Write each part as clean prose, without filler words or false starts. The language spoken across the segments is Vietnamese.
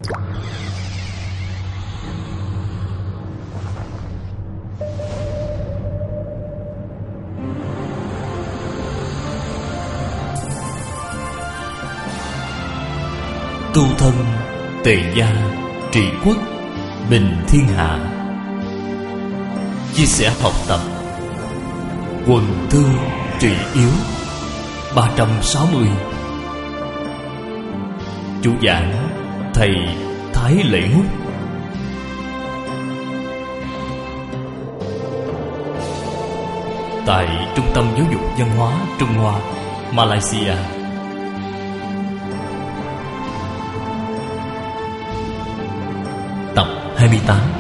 Tu thân tề gia trị quốc bình thiên hạ. Chia sẻ học tập quần thương trị yếu 360. Chủ giảng thầy Thái Lễ Ngúc. Tại Trung tâm Giáo dục Văn hóa Trung Hoa, Malaysia. Tập 28.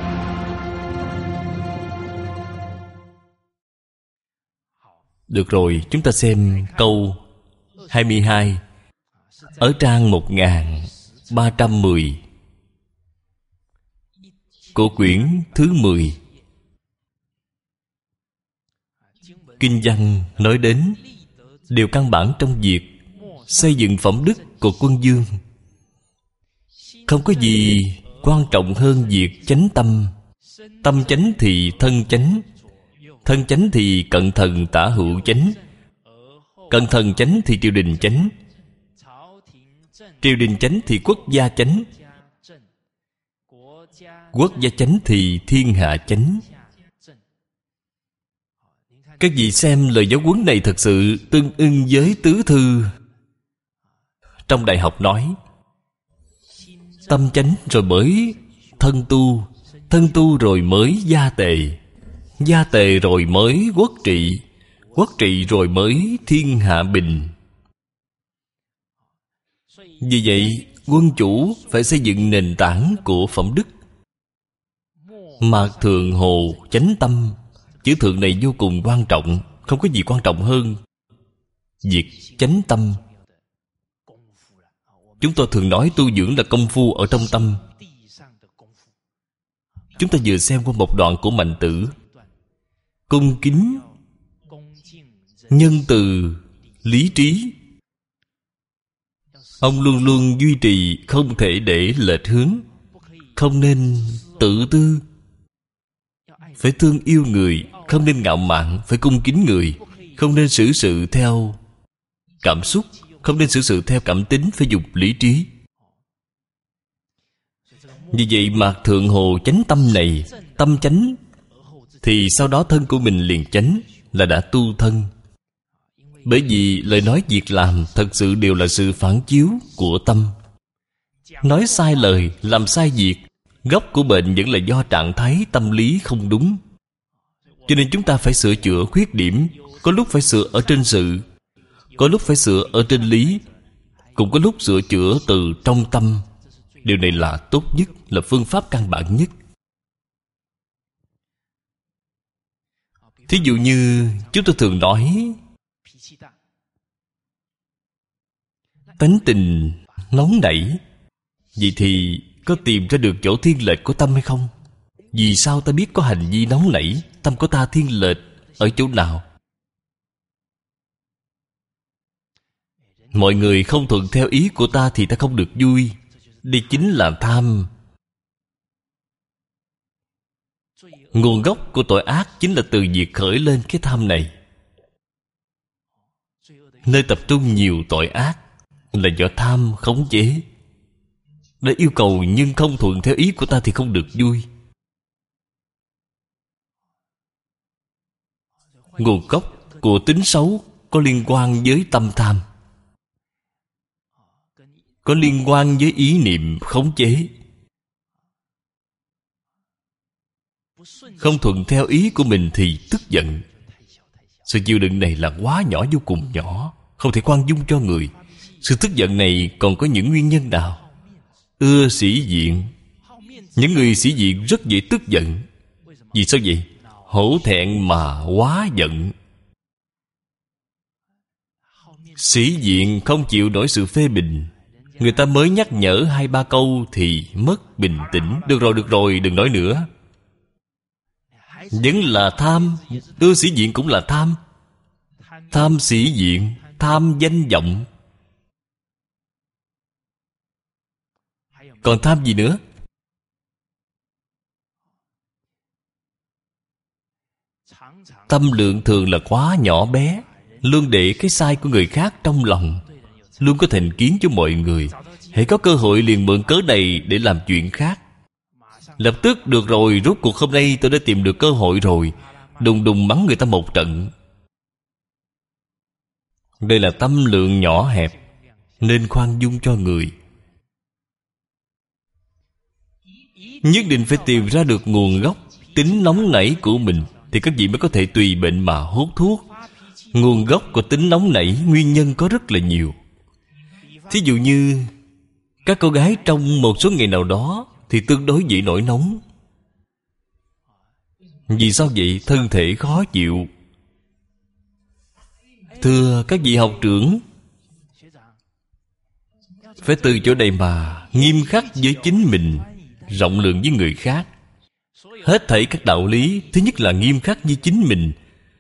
Được rồi, chúng ta xem câu 22 ở trang 1310 của quyển thứ 10. Kinh văn nói đến điều căn bản trong việc xây dựng phẩm đức của quân vương. Không có gì quan trọng hơn việc chánh tâm. Tâm chánh thì thân chánh, thân chánh thì cận thần tả hữu chánh, cận thần chánh thì triều đình chánh, triều đình chánh thì quốc gia chánh, quốc gia chánh thì thiên hạ chánh. Các vị xem lời giáo huấn này thật sự tương ưng với tứ thư. Trong đại học nói tâm chánh rồi mới thân tu, thân tu rồi mới gia tề, gia tề rồi mới quốc trị, quốc trị rồi mới thiên hạ bình. Vì vậy quân chủ phải xây dựng nền tảng của phẩm đức. Mạc Thượng Hồ chánh tâm. Chữ thượng này vô cùng quan trọng. Không có gì quan trọng hơn việc chánh tâm. Chúng tôi thường nói tu dưỡng là công phu ở trong tâm. Chúng ta vừa xem qua một đoạn của Mạnh Tử. Cung kính, nhân từ, lý trí. Ông luôn luôn duy trì, không thể để lệch hướng. Không nên tự tư, phải thương yêu người. Không nên ngạo mạn, phải cung kính người. Không nên xử sự theo cảm xúc, không nên xử sự theo cảm tính, phải dùng lý trí. Vì vậy Mạc Thượng Hồ chánh tâm này, tâm chánh thì sau đó thân của mình liền chánh, là đã tu thân. Bởi vì lời nói việc làm thật sự đều là sự phản chiếu của tâm. Nói sai lời, làm sai việc, gốc của bệnh vẫn là do trạng thái tâm lý không đúng. Cho nên chúng ta phải sửa chữa khuyết điểm. Có lúc phải sửa ở trên sự, có lúc phải sửa ở trên lý, cũng có lúc sửa chữa từ trong tâm. Điều này là tốt nhất, là phương pháp căn bản nhất. Thí dụ như chúng tôi thường nói tánh tình nóng nảy. Vậy thì có tìm ra được chỗ thiên lệch của tâm hay không? Vì sao ta biết có hành vi nóng nảy? Tâm của ta thiên lệch ở chỗ nào? Mọi người không thuận theo ý của ta thì ta không được vui. Đây chính là tham. Nguồn gốc của tội ác chính là từ việc khởi lên cái tham này. Nơi tập trung nhiều tội ác là do tham khống chế. Đã yêu cầu nhưng không thuận theo ý của ta thì không được vui. Nguồn gốc của tính xấu có liên quan với tâm tham, có liên quan với ý niệm khống chế. Không thuận theo ý của mình thì tức giận. Sự chịu đựng này là quá nhỏ, vô cùng nhỏ, không thể khoan dung cho người. Sự tức giận này còn có những nguyên nhân nào? Ưa sĩ diện. Những người sĩ diện rất dễ tức giận. Vì sao vậy? Hổ thẹn mà quá giận. Sĩ diện không chịu nổi sự phê bình. Người ta mới nhắc nhở 2-3 câu thì mất bình tĩnh. Được rồi, đừng nói nữa. Vẫn là tham. Ưa sĩ diện cũng là tham. Tham sĩ diện, tham danh vọng. Còn tham gì nữa? Tâm lượng thường là quá nhỏ bé, luôn để cái sai của người khác trong lòng, luôn có thành kiến cho mọi người. Hễ có cơ hội liền mượn cớ này để làm chuyện khác. Lập tức được rồi, rốt cuộc hôm nay tôi đã tìm được cơ hội rồi, đùng đùng mắng người ta một trận. Đây là tâm lượng nhỏ hẹp, nên khoan dung cho người. Nhất định phải tìm ra được nguồn gốc tính nóng nảy của mình, thì các vị mới có thể tùy bệnh mà hút thuốc. Nguồn gốc của tính nóng nảy, nguyên nhân có rất là nhiều. Thí dụ như các cô gái trong một số ngày nào đó thì tương đối dễ nổi nóng. Vì sao vậy? Thân thể khó chịu. Thưa các vị học trưởng, phải từ chỗ này mà nghiêm khắc với chính mình, rộng lượng với người khác. Hết thảy các đạo lý, thứ nhất là nghiêm khắc với chính mình,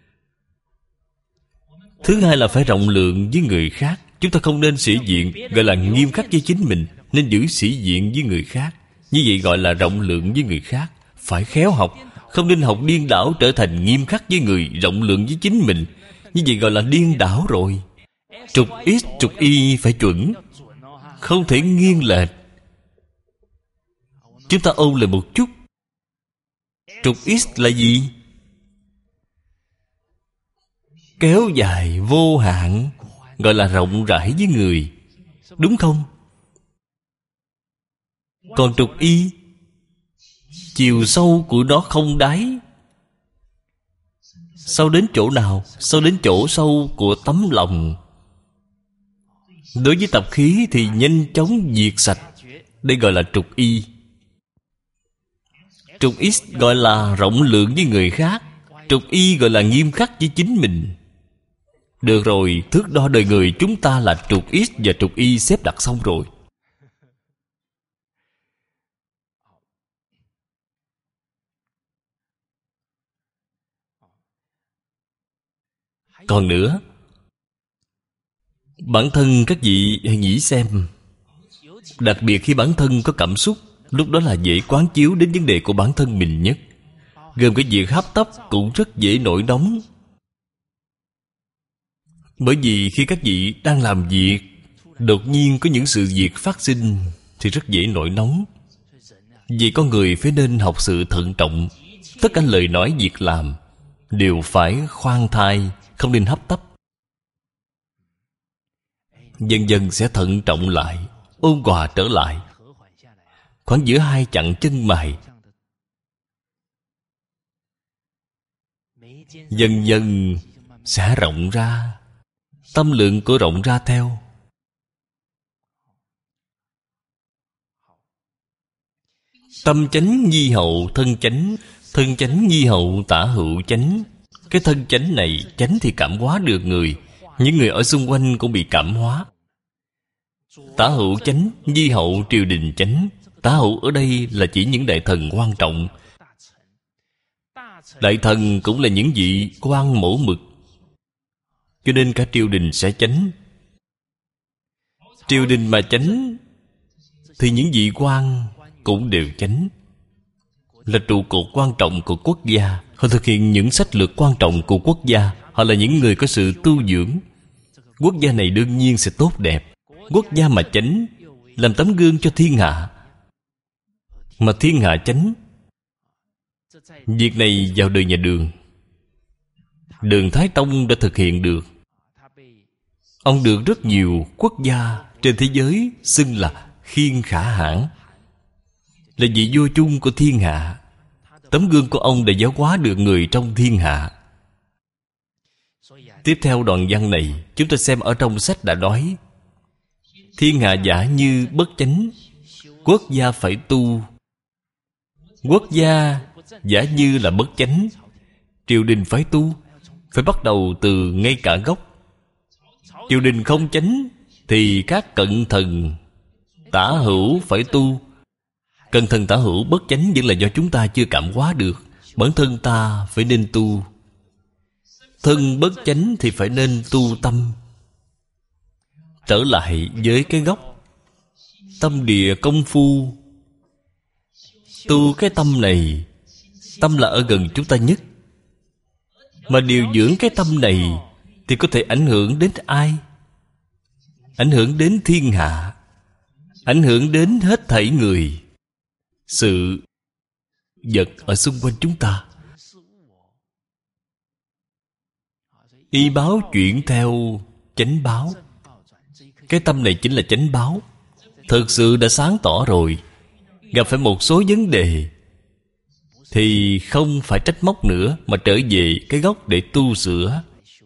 thứ hai là phải rộng lượng với người khác. Chúng ta không nên sĩ diện, gọi là nghiêm khắc với chính mình, nên giữ sĩ diện với người khác. Như vậy gọi là rộng lượng với người khác. Phải khéo học, không nên học điên đảo trở thành nghiêm khắc với người, rộng lượng với chính mình. Như vậy gọi là điên đảo rồi. Trục X trục Y phải chuẩn, không thể nghiêng lệch. Chúng ta ôn lại một chút. Trục X là gì? Kéo dài vô hạn, gọi là rộng rãi với người, đúng không? Còn trục Y, chiều sâu của nó không đáy. Sâu đến chỗ nào? Sâu đến chỗ sâu của tấm lòng. Đối với tập khí thì nhanh chóng diệt sạch. Đây gọi là trục Y. Trục X gọi là rộng lượng với người khác, trục Y gọi là nghiêm khắc với chính mình. Được rồi, thước đo đời người chúng ta là trục X và trục Y xếp đặt xong rồi. Còn nữa, bản thân các vị hãy nghĩ xem. Đặc biệt khi bản thân có cảm xúc, lúc đó là dễ quán chiếu đến vấn đề của bản thân mình nhất. Gồm cái việc hấp tấp cũng rất dễ nổi nóng. Bởi vì khi các vị đang làm việc, đột nhiên có những sự việc phát sinh thì rất dễ nổi nóng. Vì con người phải nên học sự thận trọng. Tất cả lời nói việc làm đều phải khoan thai, không nên hấp tấp. Dần dần sẽ thận trọng lại, ôn hòa trở lại. Khoảng giữa hai chặng chân mày, dần dần sẽ rộng ra. Tâm lượng của rộng ra theo. Tâm chánh nhi hậu thân chánh, thân chánh nhi hậu tả hữu chánh. Cái thân chánh này, chánh thì cảm hóa được người, những người ở xung quanh cũng bị cảm hóa. Tả hữu chánh, nhi hậu triều đình chánh. Tả hữu ở đây là chỉ những đại thần quan trọng. Đại thần cũng là những vị quan mẫu mực, cho nên cả triều đình sẽ chánh. Triều đình mà chánh thì những vị quan cũng đều chánh, là trụ cột quan trọng của quốc gia. Họ thực hiện những sách lược quan trọng của quốc gia. Họ là những người có sự tu dưỡng. Quốc gia này đương nhiên sẽ tốt đẹp. Quốc gia mà chánh, làm tấm gương cho thiên hạ. Mà thiên hạ chánh, việc này vào đời nhà Đường, Đường Thái Tông đã thực hiện được. Ông được rất nhiều quốc gia trên thế giới xưng là khiên khả hãn, là vị vua chung của thiên hạ. Tấm gương của ông đã giáo hóa được người trong thiên hạ. Tiếp theo đoạn văn này, chúng ta xem ở trong sách đã nói: thiên hạ giả như bất chánh, quốc gia phải tu. Quốc gia giả như là bất chánh, triều đình phải tu. Phải bắt đầu từ ngay cả gốc. Triều đình không chánh thì các cận thần tả hữu phải tu. Cận thần tả hữu bất chánh vẫn là do chúng ta chưa cảm hóa được. Bản thân ta phải nên tu. Thân bất chánh thì phải nên tu tâm. Trở lại với cái gốc. Tâm địa công phu. Tu cái tâm này, tâm là ở gần chúng ta nhất, mà điều dưỡng cái tâm này thì có thể ảnh hưởng đến ai? Ảnh hưởng đến thiên hạ, ảnh hưởng đến hết thảy người, sự vật ở xung quanh chúng ta. Y báo chuyển theo chánh báo. Cái tâm này chính là chánh báo. Thực sự đã sáng tỏ rồi, gặp phải một số vấn đề thì không phải trách móc nữa, mà trở về cái gốc để tu sửa.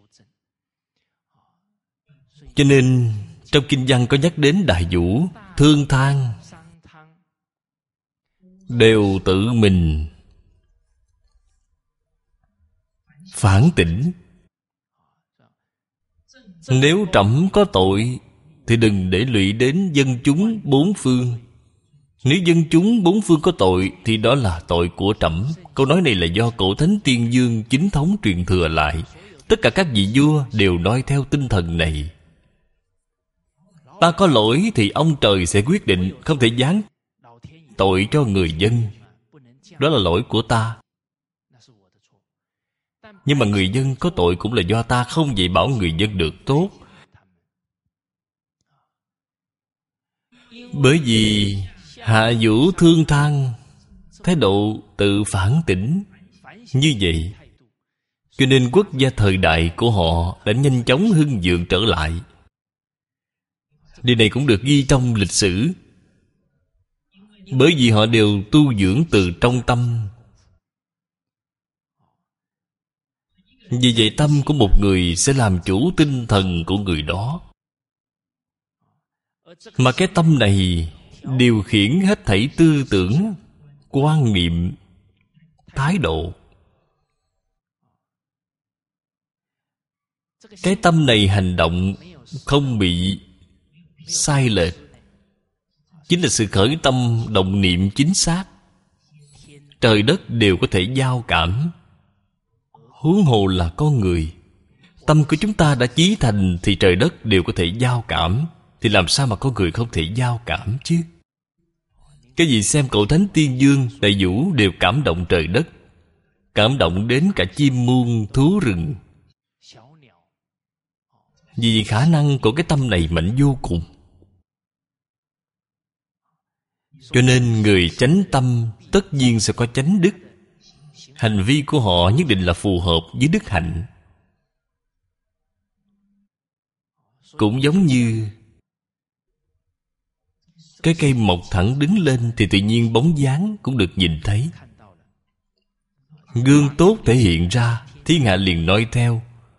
Cho nên trong kinh văn có nhắc đến đại vũ, thương than, đều tự mình phản tỉnh. Nếu trẫm có tội thì đừng để lụy đến dân chúng bốn phương. Nếu dân chúng bốn phương có tội thì đó là tội của trẫm. Câu nói này là do cổ thánh Tiên Dương chính thống truyền thừa lại. Tất cả các vị vua đều nói theo tinh thần này. Ta có lỗi thì ông trời sẽ quyết định, không thể giáng tội cho người dân. Đó là lỗi của ta. Nhưng mà người dân có tội cũng là do ta, không dạy bảo người dân được tốt. Bởi vì hạ vũ thương than, thái độ tự phản tỉnh như vậy, cho nên quốc gia thời đại của họ đã nhanh chóng hưng vượng trở lại. Điều này cũng được ghi trong lịch sử. Bởi vì họ đều tu dưỡng từ trong tâm. Vì vậy tâm của một người sẽ làm chủ tinh thần của người đó. Mà cái tâm này điều khiển hết thảy tư tưởng, quan niệm, thái độ. Cái tâm này hành động không bị sai lệch, chính là sự khởi tâm động niệm chính xác. Trời đất đều có thể giao cảm, huống hồ là con người. Tâm của chúng ta đã chí thành thì trời đất đều có thể giao cảm, thì làm sao mà con người không thể giao cảm chứ? Cái gì xem cậu Thánh Tiên Dương, Đại Vũ đều cảm động trời đất, cảm động đến cả chim muông thú rừng. Vì khả năng của cái tâm này mạnh vô cùng. Cho nên người chánh tâm tất nhiên sẽ có chánh đức. Hành vi của họ nhất định là phù hợp với đức hạnh. Cũng giống như cái cây mọc thẳng đứng lên thì tự nhiên bóng dáng cũng được nhìn thấy. Gương tốt thể hiện ra, thiên hạ liền noi theo.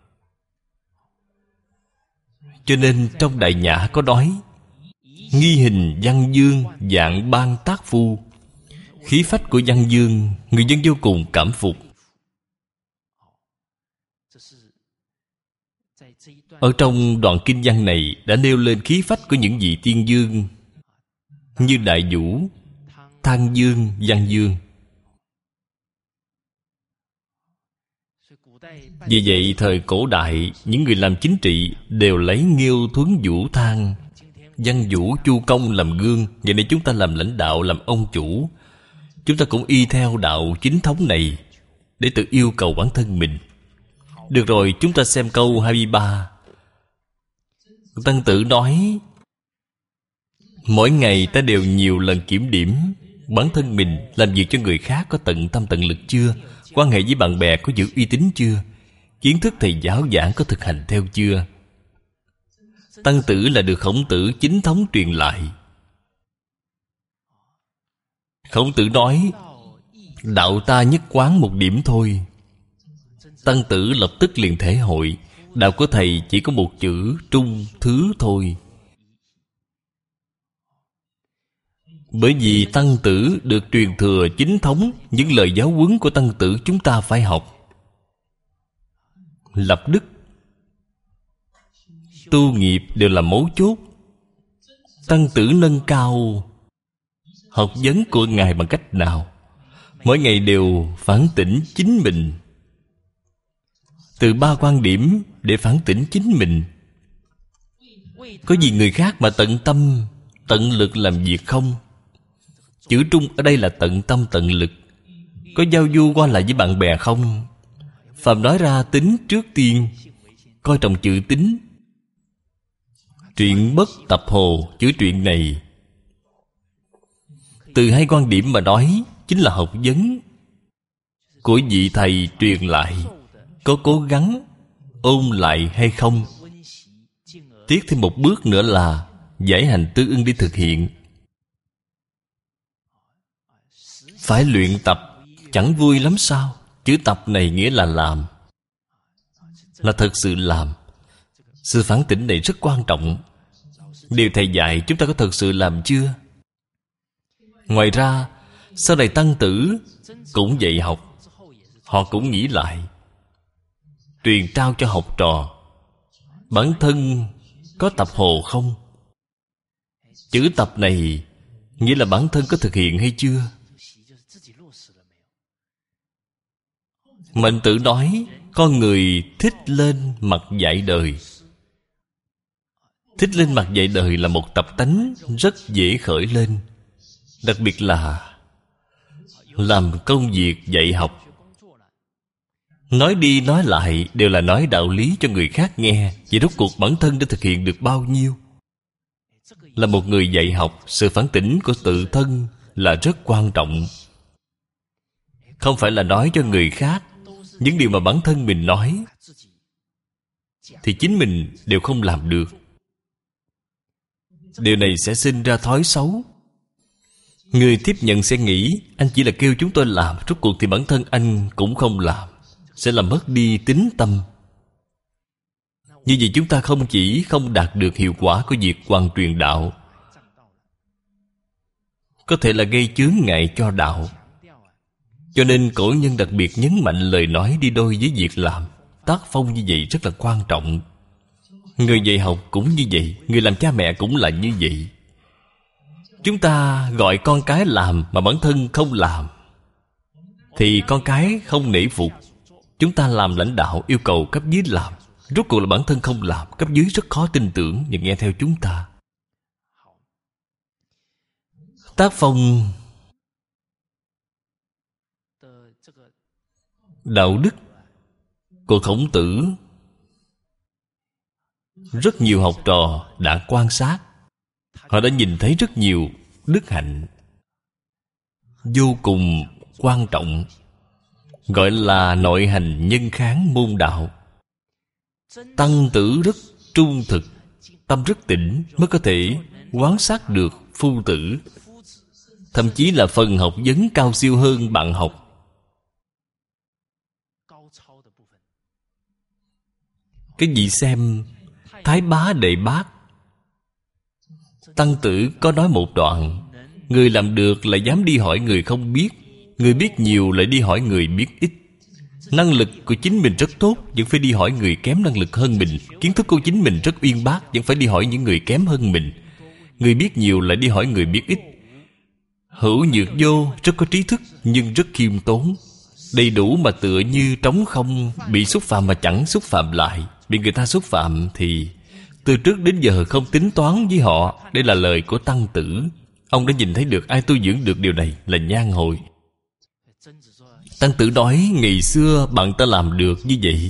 Cho nên trong Đại Nhã có nói: nghi hình văn dương, dạng ban tác phu. Khí phách của văn dương, người dân vô cùng cảm phục. Ở trong đoạn kinh văn này đã nêu lên khí phách của những vị tiên dương như Đại Vũ, Than Dương, Văn Dương. Vì vậy thời cổ đại, những người làm chính trị đều lấy Nghiêu, Thuấn, Vũ, Than, Văn Vũ, Chu Công làm gương. Vậy nên chúng ta làm lãnh đạo, làm ông chủ, chúng ta cũng y theo đạo chính thống này để tự yêu cầu bản thân mình. Được rồi, chúng ta xem câu 23. Tăng Tử nói: mỗi ngày ta đều nhiều lần kiểm điểm bản thân mình, làm việc cho người khác có tận tâm tận lực chưa, quan hệ với bạn bè có giữ uy tín chưa, kiến thức thầy giáo giảng có thực hành theo chưa. Tăng Tử là được Khổng Tử chính thống truyền lại. Khổng Tử nói: đạo ta nhất quán một điểm thôi. Tăng Tử lập tức liền thể hội, đạo của thầy chỉ có một chữ trung thứ thôi. Bởi vì Tăng Tử được truyền thừa chính thống, những lời giáo huấn của Tăng Tử chúng ta phải học. Lập đức, tu nghiệp đều là mấu chốt. Tăng Tử nâng cao học vấn của Ngài bằng cách nào? Mỗi ngày đều phản tỉnh chính mình, từ 3 quan điểm để phản tỉnh chính mình. Có gì người khác mà tận tâm Tận lực làm việc không. Chữ trung ở đây là tận tâm tận lực. Có giao du qua lại với bạn bè không? Phàm nói ra tính trước tiên, coi trọng chữ tính. Truyện bất tập hồ, chữ truyện này từ hai quan điểm mà nói, chính là học vấn của vị thầy truyền lại. Có cố gắng ôn lại hay không? Tiếc thêm một bước nữa là giải hành tư ưng đi thực hiện. Phải luyện tập. Chẳng vui lắm sao? Chữ tập này nghĩa là làm, là thật sự làm. Sự phản tỉnh này rất quan trọng. Điều thầy dạy chúng ta có thật sự làm chưa? Ngoài ra, sau này tăng tử cũng dạy học, họ cũng nghĩ lại, truyền trao cho học trò. Bản thân có tập hồ không? Chữ tập này nghĩa là bản thân có thực hiện hay chưa? Mạnh Tử nói, con người thích lên mặt dạy đời. Thích lên mặt dạy đời là một tập tánh rất dễ khởi lên. Đặc biệt là làm công việc dạy học. Nói đi nói lại đều là nói đạo lý cho người khác nghe. Vậy rốt cuộc bản thân đã thực hiện được bao nhiêu? Là một người dạy học, sự phản tỉnh của tự thân là rất quan trọng. Không phải là nói cho người khác những điều mà bản thân mình nói thì chính mình đều không làm được. Điều này sẽ sinh ra thói xấu. Người tiếp nhận sẽ nghĩ anh chỉ là kêu chúng tôi làm, rốt cuộc thì bản thân anh cũng không làm, sẽ làm mất đi tín tâm. Như vậy chúng ta không chỉ không đạt được hiệu quả của việc hoàn truyền đạo, có thể là gây chướng ngại cho đạo. Cho nên cổ nhân đặc biệt nhấn mạnh lời nói đi đôi với việc làm. Tác phong như vậy rất là quan trọng. Người dạy học cũng như vậy, người làm cha mẹ cũng là như vậy. Chúng ta gọi con cái làm mà bản thân không làm thì con cái không nể phục. Chúng ta làm lãnh đạo yêu cầu cấp dưới làm, rốt cuộc là bản thân không làm, cấp dưới rất khó tin tưởng và nghe theo chúng ta. Tác phong đạo đức của Khổng Tử, rất nhiều học trò đã quan sát. Họ đã nhìn thấy rất nhiều đức hạnh vô cùng quan trọng, gọi là nội hành nhân kháng môn đạo. Tăng tử rất trung thực, tâm rất tĩnh, mới có thể quan sát được phu tử, thậm chí là phần học vấn cao siêu hơn bạn học. Cái gì xem Thái Bá Đệ Bác, Tăng tử có nói một đoạn: người làm được lại dám đi hỏi người không biết, người biết nhiều lại đi hỏi người biết ít. Năng lực của chính mình rất tốt, vẫn phải đi hỏi người kém năng lực hơn mình. Kiến thức của chính mình rất uyên bác, vẫn phải đi hỏi những người kém hơn mình. Người biết nhiều lại đi hỏi người biết ít. Hữu nhược vô, rất có trí thức nhưng rất khiêm tốn, đầy đủ mà tựa như trống không, bị xúc phạm mà chẳng xúc phạm lại. Bị người ta xúc phạm thì từ trước đến giờ không tính toán với họ. Đây là lời của Tăng Tử. Ông đã nhìn thấy được ai tu dưỡng được điều này là nhan hồi. Tăng Tử nói ngày xưa bạn ta làm được như vậy.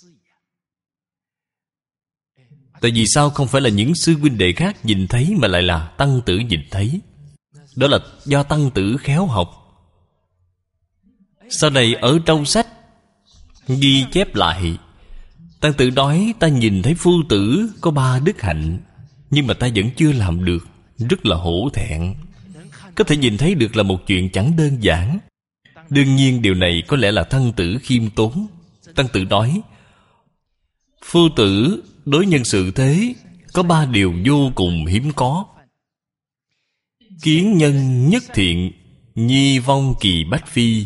Tại vì sao không phải là những sư huynh đệ khác nhìn thấy, mà lại là Tăng Tử nhìn thấy? Đó là do Tăng Tử khéo học. Sau này ở trong sách ghi chép lại, Tăng Tử nói ta nhìn thấy phu tử có 3 đức hạnh, nhưng mà ta vẫn chưa làm được, rất là hổ thẹn. Có thể nhìn thấy được là một chuyện chẳng đơn giản. Đương nhiên điều này có lẽ là Tăng Tử khiêm tốn. Tăng Tử nói phu tử đối nhân xử thế có 3 điều vô cùng hiếm có: kiến nhân nhất thiện, nhi vong kỳ bách phi.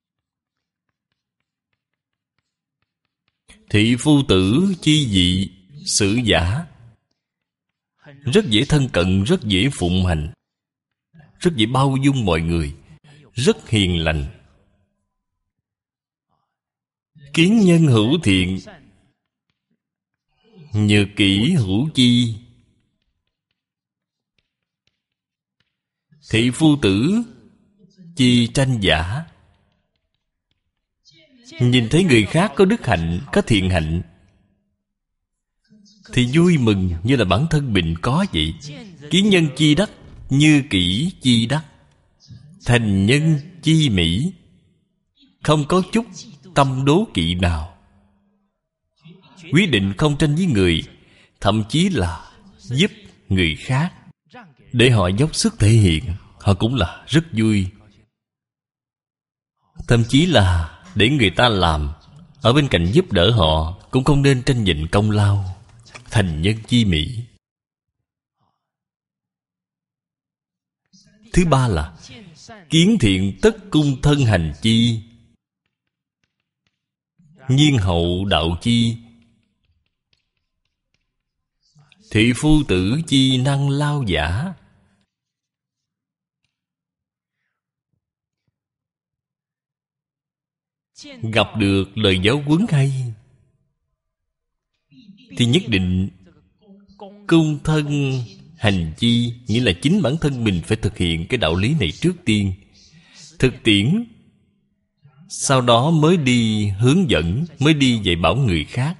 Thị phu tử chi dị, xử giả. Rất dễ thân cận, rất dễ phụng hành, rất dễ bao dung mọi người, rất hiền lành. Kiến nhân hữu thiện, nhược kỷ hữu chi. Thị phu tử chi tranh giả. Nhìn thấy người khác có đức hạnh, có thiện hạnh thì vui mừng như là bản thân mình có vậy. Kiến nhân chi đắc, như kỷ chi đắc. Thành nhân chi mỹ. Không có chút tâm đố kỵ nào. Quyết định không tranh với người, thậm chí là giúp người khác để họ dốc sức thể hiện, họ cũng là rất vui. Thậm chí là để người ta làm, ở bên cạnh giúp đỡ họ, cũng không nên tranh giành công lao. Thành nhân chi mỹ. Thứ ba là kiến thiện tất cung thân hành chi, nhiên hậu đạo chi. Thị phu tử chi năng lao giả. Gặp được lời giáo huấn hay thì nhất định cung thân hành chi, nghĩa là chính bản thân mình phải thực hiện cái đạo lý này trước tiên, thực tiễn, sau đó mới đi hướng dẫn, mới đi dạy bảo người khác.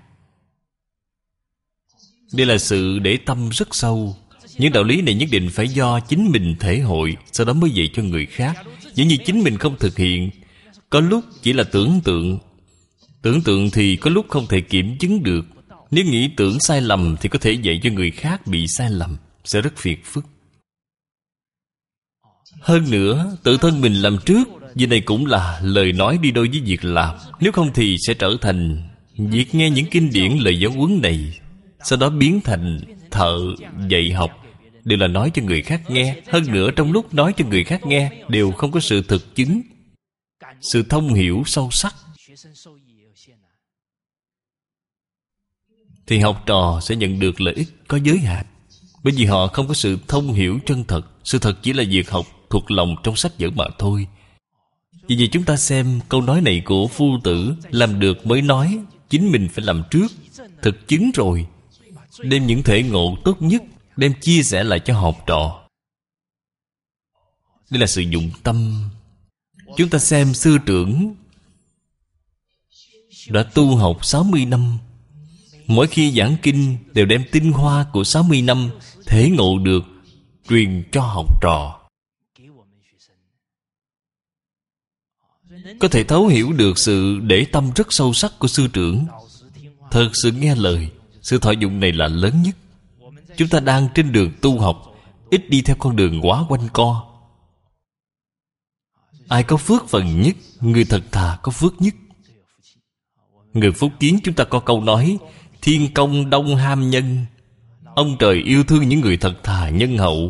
Đây là sự để tâm rất sâu. Những đạo lý này nhất định phải do chính mình thể hội, sau đó mới dạy cho người khác. Nếu như chính mình không thực hiện, có lúc chỉ là tưởng tượng. Tưởng tượng thì có lúc không thể kiểm chứng được. Nếu nghĩ tưởng sai lầm thì có thể dạy cho người khác bị sai lầm, sẽ rất phiền phức. Hơn nữa, tự thân mình làm trước, việc này cũng là lời nói đi đôi với việc làm. Nếu không thì sẽ trở thành việc nghe những kinh điển lời giáo huấn này, sau đó biến thành thợ dạy học, đều là nói cho người khác nghe. Hơn nữa trong lúc nói cho người khác nghe đều không có sự thực chứng, sự thông hiểu sâu sắc, thì học trò sẽ nhận được lợi ích có giới hạn. Bởi vì họ không có sự thông hiểu chân thật. Sự thật chỉ là việc học thuộc lòng trong sách vở mà thôi. Vì vậy chúng ta xem câu nói này của phu tử, làm được mới nói, chính mình phải làm trước, thực chứng rồi, đem những thể ngộ tốt nhất đem chia sẻ lại cho học trò. Đây là sự dụng tâm. Chúng ta xem sư trưởng đã tu học 60 năm, mỗi khi giảng kinh đều đem tinh hoa của 60 năm thể ngộ được truyền cho học trò. Có thể thấu hiểu được sự để tâm rất sâu sắc của sư trưởng. Thật sự nghe lời, sự thọ dụng này là lớn nhất. Chúng ta đang trên đường tu học, ít đi theo con đường quá quanh co. Ai có phước phần nhất? Người thật thà có phước nhất. Người Phúc Kiến chúng ta có câu nói: thiên công đông ham nhân. Ông trời yêu thương những người thật thà nhân hậu.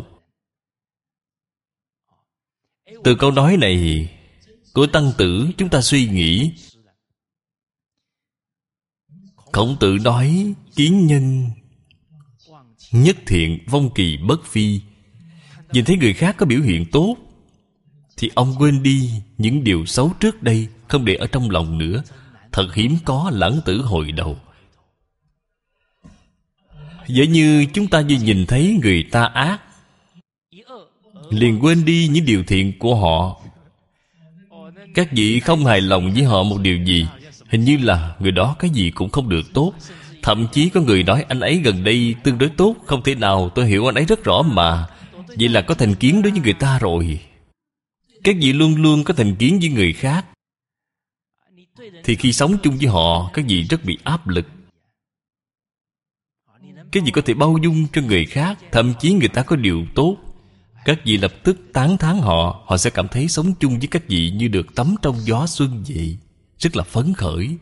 Từ câu nói này của Tăng Tử chúng ta suy nghĩ. Khổng Tử nói: kiến nhân nhất thiện, vong kỳ bất phi. Nhìn thấy người khác có biểu hiện tốt thì ông quên đi những điều xấu trước đây, không để ở trong lòng nữa. Thật hiếm có lãng tử hồi đầu. Giả như chúng ta như nhìn thấy người ta ác, liền quên đi những điều thiện của họ. Các vị không hài lòng với họ một điều gì, hình như là người đó cái gì cũng không được tốt. Thậm chí có người nói anh ấy gần đây tương đối tốt. Không thể nào, tôi hiểu anh ấy rất rõ mà. Vậy là có thành kiến đối với người ta rồi. Các vị luôn luôn có thành kiến với người khác, thì khi sống chung với họ, các vị rất bị áp lực. Các vị có thể bao dung cho người khác, thậm chí người ta có điều tốt, các vị lập tức tán thán họ. Họ sẽ cảm thấy sống chung với các vị như được tắm trong gió xuân vậy, rất là phấn khởi.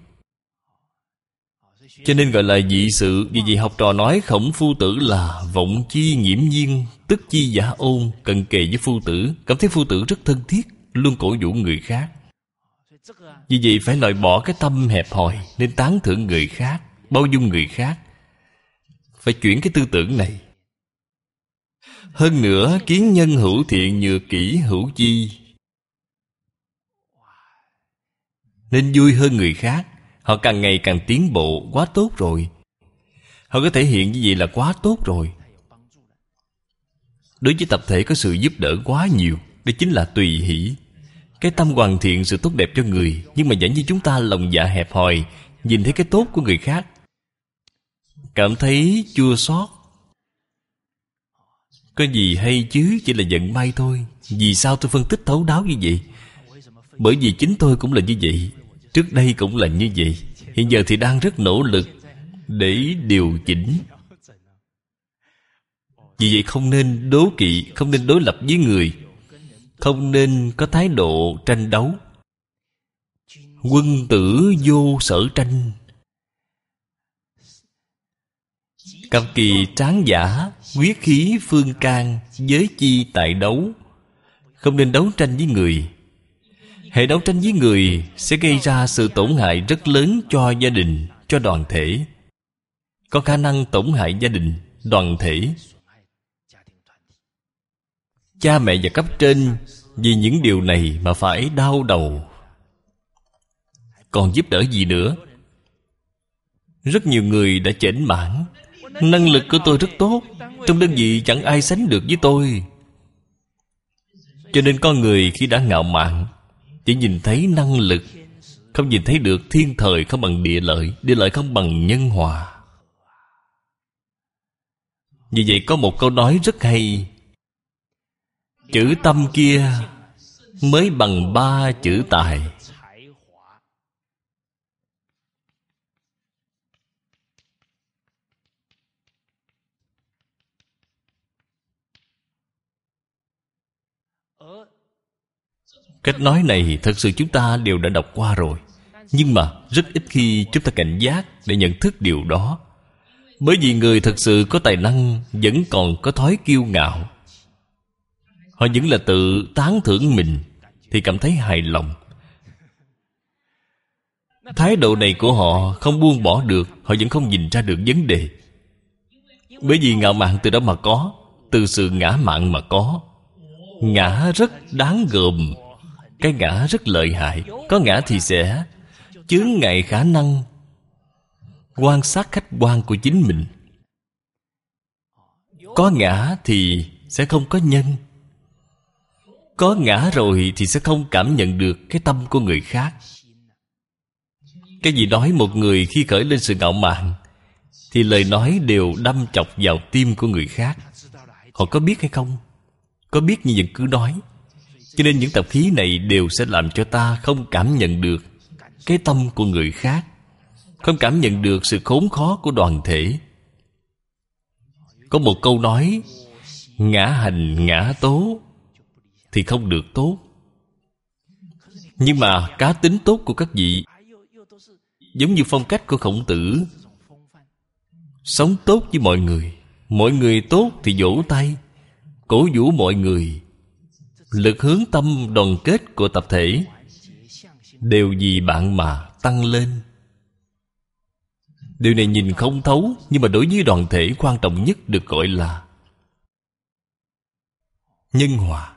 Cho nên gọi là dị sự. Vì vậy học trò nói Khổng phu tử là vọng chi nghiễm nhiên, tức chi giả ôn, cận kề với phu tử, cảm thấy phu tử rất thân thiết, luôn cổ vũ người khác. Vì vậy phải loại bỏ cái tâm hẹp hòi, nên tán thưởng người khác, bao dung người khác. Phải chuyển cái tư tưởng này. Hơn nữa, kiến nhân hữu thiện nhược kỷ hữu chi, nên vui hơn người khác. Họ càng ngày càng tiến bộ, quá tốt rồi. Họ có thể hiện như vậy là quá tốt rồi. Đối với tập thể có sự giúp đỡ quá nhiều. Đó chính là tùy hỷ. Cái tâm hoàn thiện sự tốt đẹp cho người, nhưng mà vẫn như chúng ta lòng dạ hẹp hòi, nhìn thấy cái tốt của người khác, cảm thấy chua xót. Có gì hay chứ, chỉ là vận may thôi. Vì sao tôi phân tích thấu đáo như vậy? Bởi vì chính tôi cũng là như vậy, trước đây cũng là như vậy. Hiện giờ thì đang rất nỗ lực để điều chỉnh. Vì vậy không nên đố kỵ, không nên đối lập với người, không nên có thái độ tranh đấu. Quân tử vô sở tranh. Cặp kỳ tráng giả, quyết khí phương can, giới chi tại đấu. Không nên đấu tranh với người. Hệ đấu tranh với người sẽ gây ra sự tổn hại rất lớn cho gia đình, cho đoàn thể. Có khả năng tổn hại gia đình, đoàn thể. Cha mẹ và cấp trên vì những điều này mà phải đau đầu. Còn giúp đỡ gì nữa? Rất nhiều người đã chểnh mãn. Năng lực của tôi rất tốt, trong đơn vị chẳng ai sánh được với tôi. Cho nên con người khi đã ngạo mạn, chỉ nhìn thấy năng lực, không nhìn thấy được thiên thời không bằng địa lợi, địa lợi không bằng nhân hòa. Vì vậy có một câu nói rất hay: chữ tâm kia mới bằng 3 chữ tài. Cách nói này thật sự chúng ta đều đã đọc qua rồi, nhưng mà rất ít khi chúng ta cảnh giác để nhận thức điều đó. Bởi vì người thật sự có tài năng vẫn còn có thói kiêu ngạo. Họ vẫn là tự tán thưởng mình thì cảm thấy hài lòng. Thái độ này của họ không buông bỏ được. Họ vẫn không nhìn ra được vấn đề. Bởi vì ngạo mạn từ đó mà có, từ sự ngã mạn mà có. Ngã rất đáng gờm. Cái ngã rất lợi hại. Có ngã thì sẽ chướng ngại khả năng quan sát khách quan của chính mình. Có ngã thì sẽ không có nhân. Có ngã rồi thì sẽ không cảm nhận được cái tâm của người khác. Cái gì nói một người khi khởi lên sự ngạo mạn thì lời nói đều đâm chọc vào tim của người khác. Họ có biết hay không? Có biết nhưng vẫn cứ nói. Cho nên những tập khí này đều sẽ làm cho ta không cảm nhận được cái tâm của người khác, không cảm nhận được sự khốn khó của đoàn thể. Có một câu nói: ngã hành ngã tố thì không được tốt. Nhưng mà cá tính tốt của các vị giống như phong cách của Khổng Tử, sống tốt với mọi người. Mọi người tốt thì vỗ tay, cổ vũ mọi người. Lực hướng tâm đoàn kết của tập thể đều vì bạn mà tăng lên. Điều này nhìn không thấu, nhưng mà đối với đoàn thể quan trọng nhất được gọi là nhân hòa.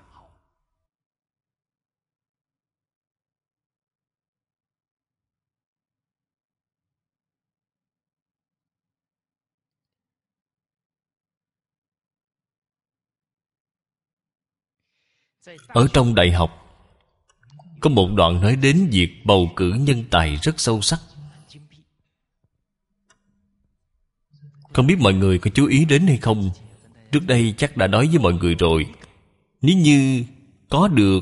Ở trong đại học có một đoạn nói đến việc bầu cử nhân tài rất sâu sắc. Không biết mọi người có chú ý đến hay không? Trước đây chắc đã nói với mọi người rồi. Nếu như có được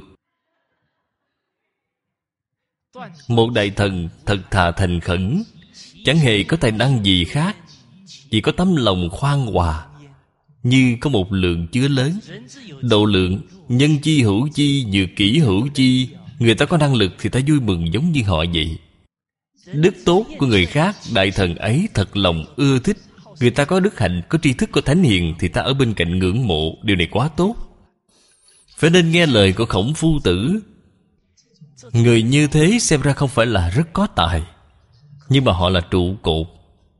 một đại thần thật thà thành khẩn, chẳng hề có tài năng gì khác, chỉ có tấm lòng khoan hòa, như có một lượng chứa lớn, độ lượng nhân chi hữu chi, nhược kỹ hữu chi. Người ta có năng lực thì ta vui mừng giống như họ vậy. Đức tốt của người khác, đại thần ấy thật lòng ưa thích. Người ta có đức hạnh, có tri thức của thánh hiền thì ta ở bên cạnh ngưỡng mộ. Điều này quá tốt. Phải nên nghe lời của Khổng Phu Tử. Người như thế xem ra không phải là rất có tài, nhưng mà họ là trụ cột,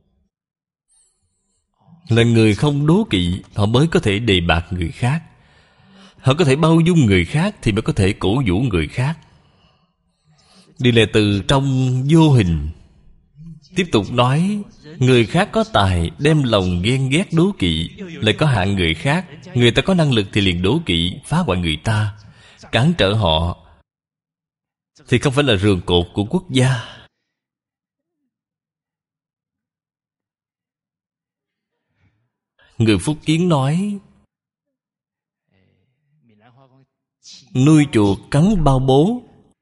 là người không đố kỵ. Họ mới có thể đề bạt người khác. Họ có thể bao dung người khác thì mới có thể cổ vũ người khác. Điều này từ trong vô hình Tiếp tục nói, người khác có tài đem lòng ghen ghét đố kỵ, lại có hạng người khác, người ta có năng lực thì liền đố kỵ, phá hoại người ta, cản trở họ, thì không phải là rường cột của quốc gia. Người Phúc Kiến nói, nuôi chuột cắn bao bố,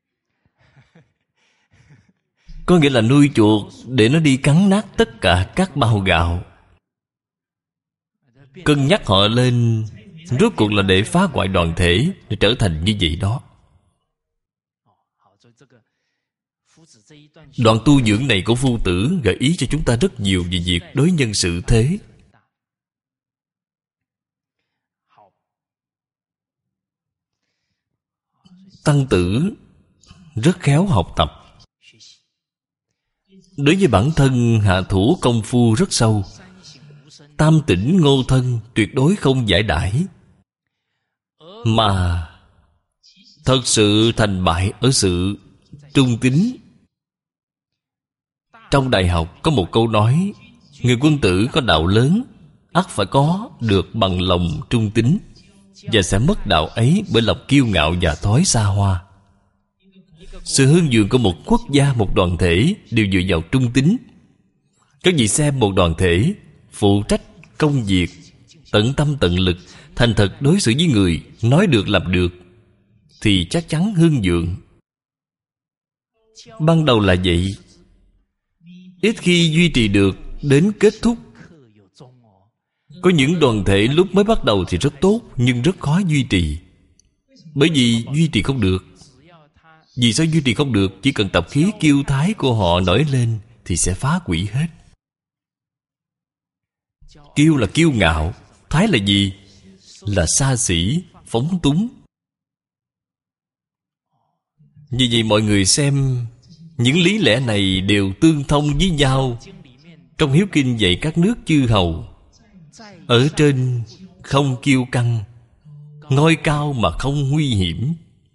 có nghĩa là nuôi chuột để nó đi cắn nát tất cả các bao gạo. Cân nhắc họ lên, rốt cuộc là để phá hoại đoàn thể, để trở thành như vậy đó. Đoạn tu dưỡng này của Phu Tử gợi ý cho chúng ta rất nhiều về việc đối nhân xử thế. Tăng tử rất khéo học tập. Đối với bản thân hạ thủ công phu rất sâu. Tam tỉnh ngô thân tuyệt đối không giải đãi, mà thật sự thành bại ở sự trung tín. Trong đại học có một câu nói, người quân tử có đạo lớn, ắt phải có được bằng lòng trung tín, và sẽ mất đạo ấy bởi lòng kiêu ngạo và thói xa hoa. Sự hương vượng của một quốc gia, một đoàn thể đều dựa vào trung tín. Các vị xem một đoàn thể phụ trách công việc, tận tâm tận lực, thành thật đối xử với người, nói được làm được, thì chắc chắn hương vượng. Ban đầu là vậy, ít khi duy trì được đến kết thúc. Có những đoàn thể lúc mới bắt đầu thì rất tốt, nhưng rất khó duy trì. Bởi vì duy trì không được. Vì sao duy trì không được? Chỉ cần tập khí kiêu thái của họ nổi lên thì sẽ phá hủy hết. Kiêu là kiêu ngạo, thái là gì? Là xa xỉ, phóng túng. Vì vậy mọi người xem, những lý lẽ này đều tương thông với nhau. Trong Hiếu Kinh dạy các nước chư hầu, ở trên không kiêu căng, ngôi cao mà không nguy hiểm.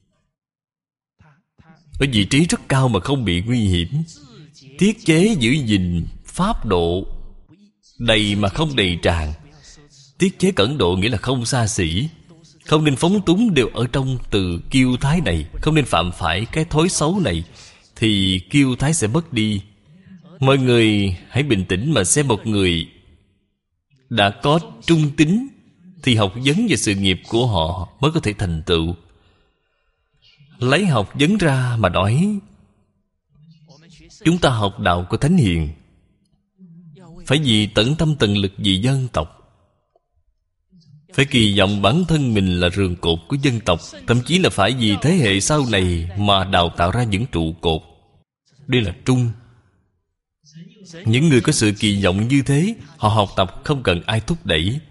Ở vị trí rất cao mà không bị nguy hiểm. Tiết chế giữ gìn pháp độ, đầy mà không đầy tràn. Tiết chế cẩn độ nghĩa là không xa xỉ, không nên phóng túng, đều ở trong từ kiêu thái này. Không nên phạm phải cái thói xấu này, thì kiêu thái sẽ mất đi. Mọi người hãy bình tĩnh mà xem một người đã có trung tín, thì học vấn về sự nghiệp của họ mới có thể thành tựu. Lấy học vấn ra mà nói, chúng ta học đạo của Thánh Hiền, phải vì tận tâm tận lực vì dân tộc, phải kỳ vọng bản thân mình là rường cột của dân tộc, thậm chí là phải vì thế hệ sau này mà đào tạo ra những trụ cột. Đây là trung. Những người có sự kỳ vọng như thế, họ học tập không cần ai thúc đẩy.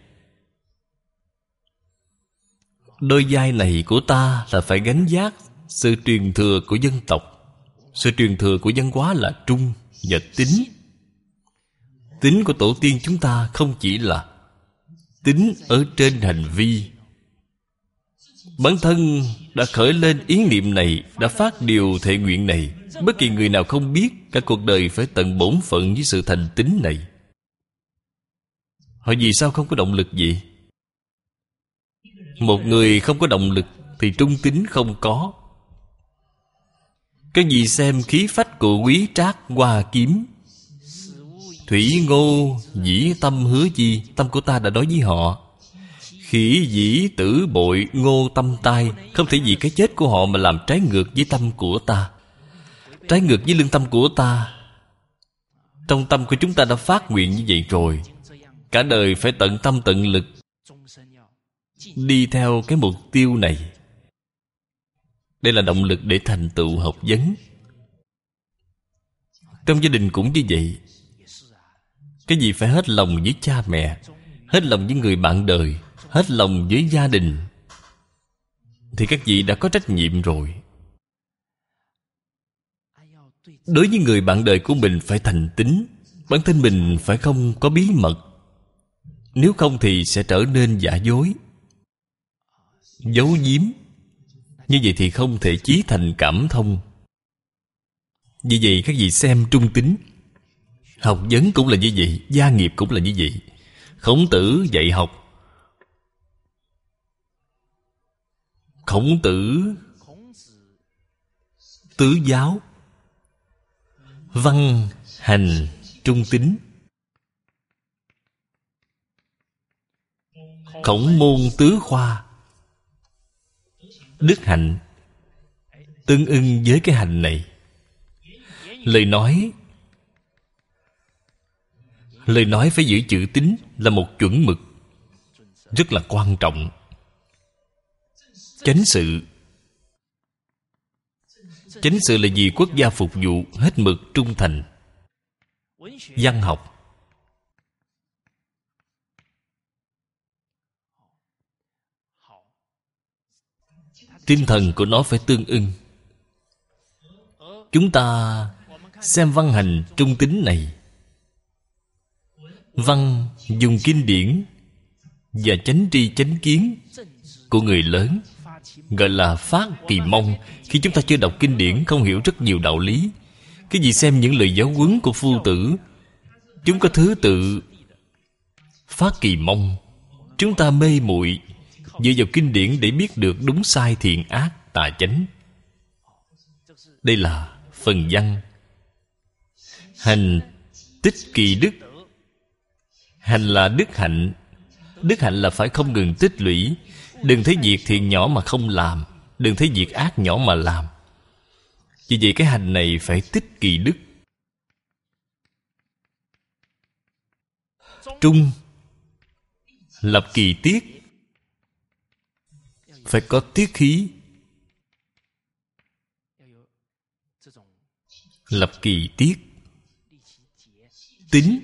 Đôi vai này của ta là phải gánh vác sự truyền thừa của dân tộc. Sự truyền thừa của văn hóa là trung và tín. Tín của tổ tiên chúng ta không chỉ là tín ở trên hành vi. Bản thân đã khởi lên ý niệm này, đã phát điều thệ nguyện này, bất kỳ người nào không biết, cả cuộc đời phải tận bổn phận với sự thành tín này. Họ vì sao không có động lực gì? Một người không có động lực thì trung tín không có. Các vị xem khí phách của Quý Trác Hoa Kiếm. Thủy ngô dĩ tâm hứa chi, tâm của ta đã nói với họ. Khỉ dĩ tử bội ngô tâm tai, không thể vì cái chết của họ mà làm trái ngược với tâm của ta, trái ngược với lương tâm của ta. Trong tâm của chúng ta đã phát nguyện như vậy rồi, cả đời phải tận tâm tận lực đi theo cái mục tiêu này. Đây là động lực để thành tựu học vấn. Trong gia đình cũng như vậy. Cái gì phải hết lòng với cha mẹ, hết lòng với người bạn đời, hết lòng với gia đình, thì các vị đã có trách nhiệm rồi. Đối với người bạn đời của mình phải thành tín. Bản thân mình phải không có bí mật. Nếu không thì sẽ trở nên giả dối, giấu giếm. Như vậy thì không thể chí thành cảm thông. Vì vậy các vị xem trung tín. Học vấn cũng là như vậy, gia nghiệp cũng là như vậy. Khổng Tử dạy học. Khổng Tử tứ giáo, văn hành trung tín. Khổng môn tứ khoa, đức hạnh tương ưng với cái hành này. Lời nói phải giữ chữ tín là một chuẩn mực rất là quan trọng. Chánh sự. Chánh sự là vì quốc gia phục vụ, hết mực trung thành. Văn học. Tinh thần của nó phải tương ưng. Chúng ta xem văn hành trung tín này. Văn dùng kinh điển và chánh tri chánh kiến của người lớn, gọi là phát kỳ mong. Khi chúng ta chưa đọc kinh điển, không hiểu rất nhiều đạo lý. Cái gì xem những lời giáo huấn của Phu Tử, chúng có thứ tự phát kỳ mong. Chúng ta mê muội dựa vào kinh điển để biết được đúng sai, thiện ác, tà chánh. Đây là phần văn. Hành tích kỳ đức. Hành là đức hạnh. Đức hạnh là phải không ngừng tích lũy. Đừng thấy việc thiện nhỏ mà không làm, đừng thấy việc ác nhỏ mà làm. Vì vậy cái hành này phải tích kỳ đức. Trung, lập kỳ tiết. Phải có tiết khí. Lập kỳ tiết. Tín.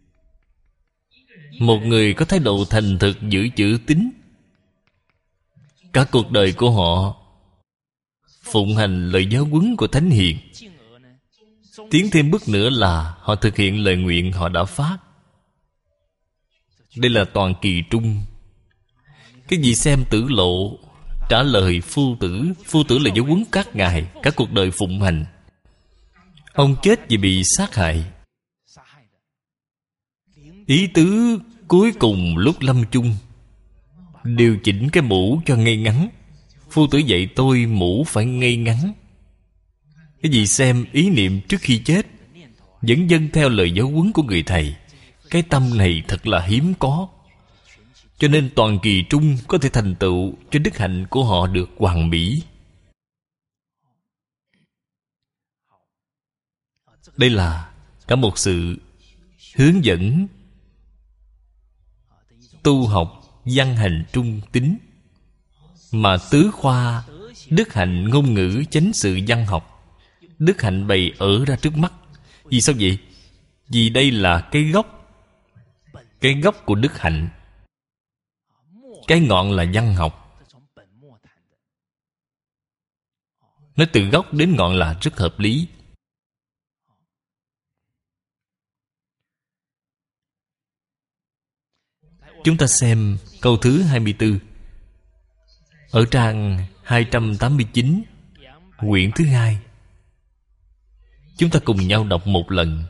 Một người có thái độ thành thực giữ chữ tín, cả cuộc đời của họ phụng hành lời giáo huấn của Thánh Hiền. Tiến thêm bước nữa là họ thực hiện lời nguyện họ đã phát. Đây là toàn kỳ trung. Cái gì xem Tử Lộ trả lời Phu Tử. Phu Tử là giáo huấn các ngài, cả cuộc đời phụng hành. Ông chết vì bị sát hại. Ý tứ cuối cùng lúc lâm chung, điều chỉnh cái mũ cho ngay ngắn. Phu Tử dạy tôi mũ phải ngay ngắn. Cái gì xem ý niệm trước khi chết vẫn dâng theo lời giáo huấn của người thầy. Cái tâm này thật là hiếm có. Cho nên toàn kỳ trung có thể thành tựu cho đức hạnh của họ được hoàn mỹ. Đây là cả một sự hướng dẫn tu học văn hành trung tín. Mà tứ khoa, đức hạnh, ngôn ngữ, chánh sự, văn học, đức hạnh bày ở ra trước mắt. Vì sao vậy? Vì đây là cái gốc. Cái gốc của đức hạnh. Cái ngọn là văn học. Nói từ gốc đến ngọn là rất hợp lý. Chúng ta xem câu thứ 24 ở trang 289, quyển thứ 2. Chúng ta cùng nhau đọc một lần.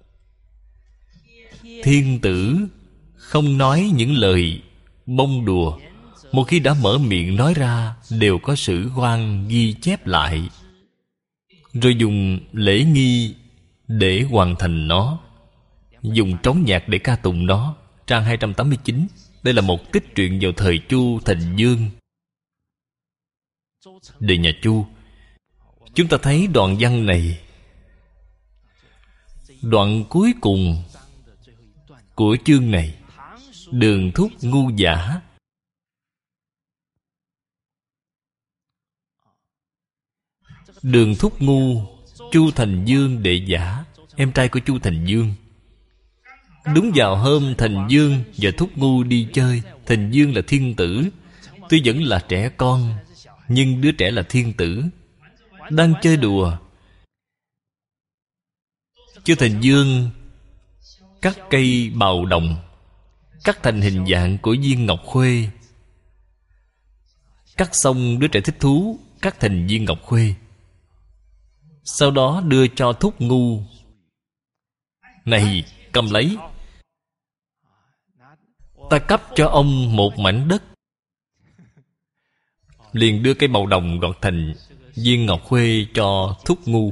Thiên tử không nói những lời bông đùa, một khi đã mở miệng nói ra đều có sử quan ghi chép lại, rồi dùng lễ nghi để hoàn thành nó, dùng trống nhạc để ca tụng nó. Trang 289. Đây là một tích truyện vào thời Chu Thành Dương, đời nhà Chu. Chúng ta thấy đoạn văn này, đoạn cuối cùng của chương này, Đường thúc ngu giả. Đường thúc ngu, Chu Thành Dương đệ giả, em trai của Chu Thành Dương. Đúng vào hôm Thành Dương và Thúc Ngu đi chơi. Thành Dương là thiên tử, tuy vẫn là trẻ con, nhưng đứa trẻ là thiên tử, đang chơi đùa. Chu Thành Dương cắt cây bào đồng, cắt thành hình dạng của viên ngọc khuê. Cắt xong đứa trẻ thích thú, cắt thành viên ngọc khuê. Sau đó đưa cho Thúc Ngu. Này, cầm lấy. Ta cấp cho ông một mảnh đất. Liền đưa cái bầu đồng gọt thành viên ngọc khuê cho Thúc Ngu.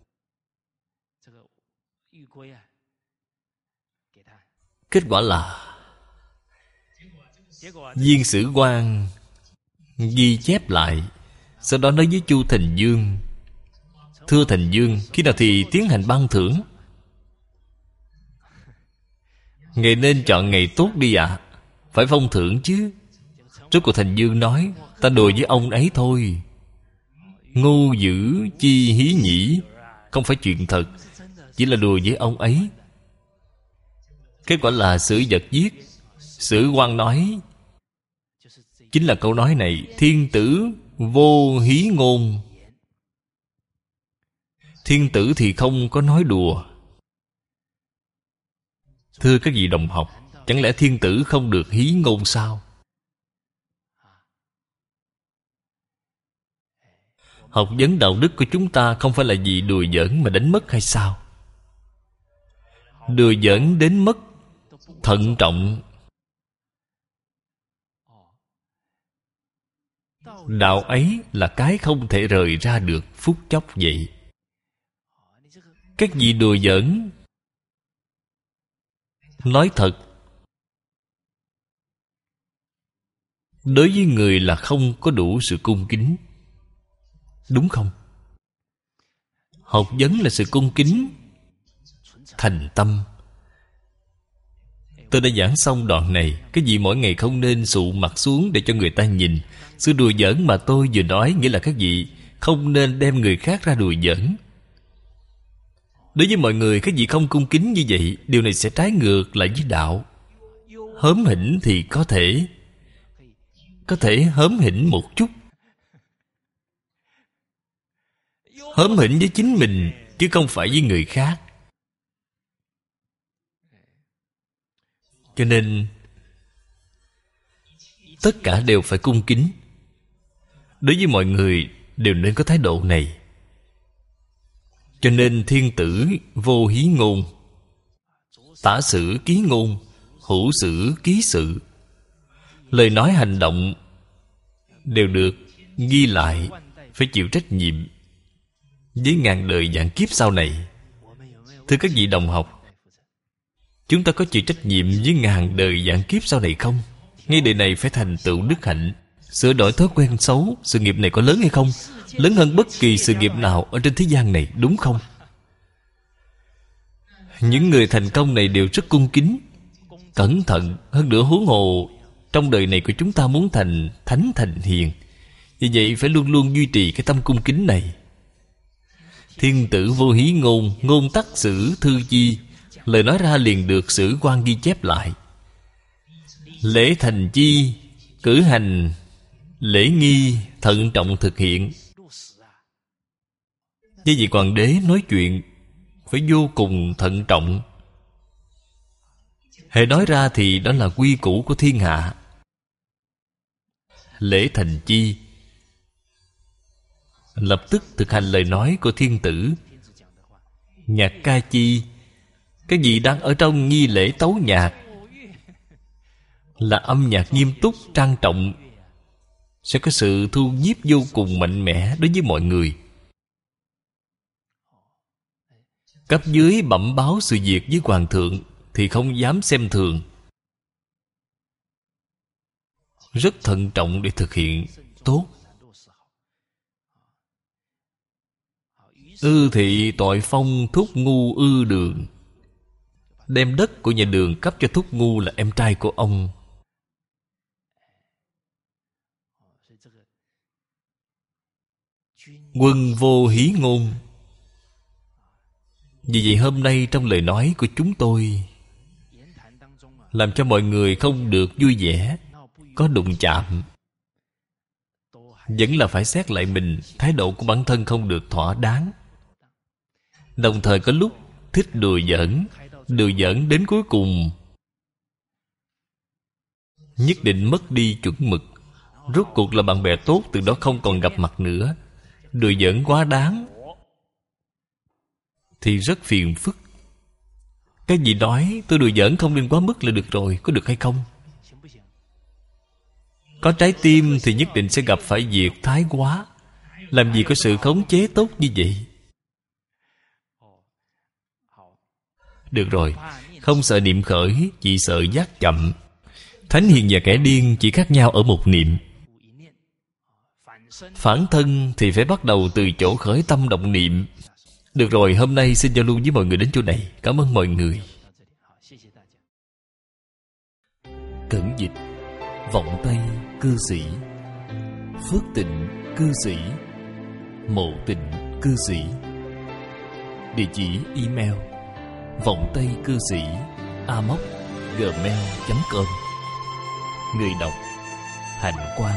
Kết quả là Viên Sử Quan ghi chép lại, sau đó nói với Chu Thành Dương: thưa Thành Dương, khi nào thì tiến hành ban thưởng? Ngài nên chọn ngày tốt đi ạ. Phải phong thưởng chứ. Rốt cuộc Thành Dương nói: ta đùa với ông ấy thôi. Ngu dữ chi hí nhỉ. Không phải chuyện thật, chỉ là đùa với ông ấy. Kết quả là Sử Vật viết. Sử Quan nói chính là câu nói này: thiên tử vô hí ngôn. Thiên tử thì không có nói đùa. Thưa các vị đồng học, chẳng lẽ thiên tử không được hí ngôn sao? Học vấn đạo đức của chúng ta không phải là vì đùa giỡn mà đánh mất hay sao? Đùa giỡn đến mất thận trọng. Đạo ấy là cái không thể rời ra được phút chốc vậy. Các vị đùa giỡn, nói thật, đối với người là không có đủ sự cung kính. Đúng không? Học vấn là sự cung kính, thành tâm. Tôi đã giảng xong đoạn này. Cái gì mỗi ngày không nên sụ mặt xuống để cho người ta nhìn. Sự đùa giỡn mà tôi vừa nói nghĩa là các vị không nên đem người khác ra đùa giỡn. Đối với mọi người, các vị không cung kính như vậy, điều này sẽ trái ngược lại với đạo. Hớm hỉnh thì có thể hớm hỉnh một chút. Hớm hỉnh với chính mình, chứ không phải với người khác. Cho nên tất cả đều phải cung kính. Đối với mọi người đều nên có thái độ này. Cho nên thiên tử vô hí ngôn, tả sử ký ngôn, hữu sử ký sự. Lời nói hành động đều được ghi lại, phải chịu trách nhiệm với ngàn đời vạn kiếp sau này. Thưa các vị đồng học, chúng ta có chịu trách nhiệm với ngàn đời vạn kiếp sau này không? Ngay đời này phải thành tựu đức hạnh, sửa đổi thói quen xấu. Sự nghiệp này có lớn hay không? Lớn hơn bất kỳ sự nghiệp nào ở trên thế gian này, đúng không? Những người thành công này đều rất cung kính, cẩn thận. Hơn nữa huống hồ trong đời này của chúng ta muốn thành thánh thành hiền, vì vậy phải luôn luôn duy trì cái tâm cung kính này. Thiên tử vô hí ngôn, ngôn tắc sử thư chi. Lời nói ra liền được Sử Quan ghi chép lại. Lễ thành chi, cử hành lễ nghi, thận trọng thực hiện. Với vị hoàng đế nói chuyện phải vô cùng thận trọng. Hễ nói ra thì đó là quy củ của thiên hạ. Lễ thành chi, lập tức thực hành lời nói của thiên tử. Nhạc ca chi, cái gì đang ở trong nghi lễ tấu nhạc, là âm nhạc nghiêm túc, trang trọng, sẽ có sự thu nhiếp vô cùng mạnh mẽ đối với mọi người. Cấp dưới bẩm báo sự việc với hoàng thượng thì không dám xem thường, rất thận trọng để thực hiện tốt. Ư thị tội phong Thúc Ngu ư Đường. Đem đất của nhà Đường cấp cho Thúc Ngu là em trai của ông. Quân vô hí ngôn. Vì vậy hôm nay trong lời nói của chúng tôi làm cho mọi người không được vui vẻ, có đụng chạm, vẫn là phải xét lại mình. Thái độ của bản thân không được thỏa đáng. Đồng thời có lúc thích đùa giỡn, đùa giỡn đến cuối cùng nhất định mất đi chuẩn mực. Rốt cuộc là bạn bè tốt, từ đó không còn gặp mặt nữa. Đùa giỡn quá đáng thì rất phiền phức. Cái gì nói tôi đùa giỡn không nên quá mức là được rồi. Có được hay không? Có trái tim thì nhất định sẽ gặp phải việc thái quá. Làm gì có sự khống chế tốt như vậy? Được rồi, không sợ niệm khởi, chỉ sợ giác chậm. Thánh hiền và kẻ điên chỉ khác nhau ở một niệm. Phản thân thì phải bắt đầu từ chỗ khởi tâm động niệm. Được rồi, hôm nay xin giao lưu với mọi người đến chỗ này. Cảm ơn mọi người. Cẩn dịch: Vọng Tây cư sĩ, Phước Tịnh cư sĩ, Mộ Tịnh cư sĩ. Địa chỉ email: vọng tây cư sĩ amos@gmail.com. Người đọc: Hạnh Quang.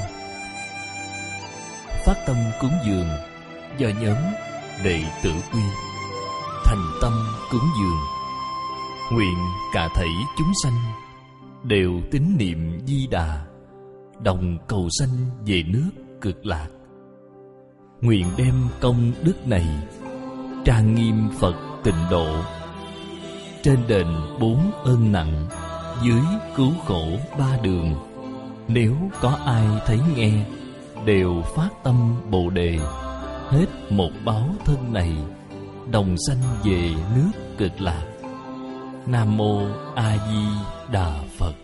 Phát tâm cúng dường do nhóm Đệ Tử Quy. Thành tâm cúng dường, nguyện cả thảy chúng sanh đều tín niệm Di Đà, đồng cầu sanh về nước Cực Lạc. Nguyện đem công đức này trang nghiêm Phật Tịnh Độ, trên đền 4 ơn nặng, dưới cứu khổ 3 đường. Nếu có ai thấy nghe, đều phát tâm Bồ Đề, hết một báo thân này, đồng sanh về nước Cực Lạc. Nam Mô A Di Đà Phật.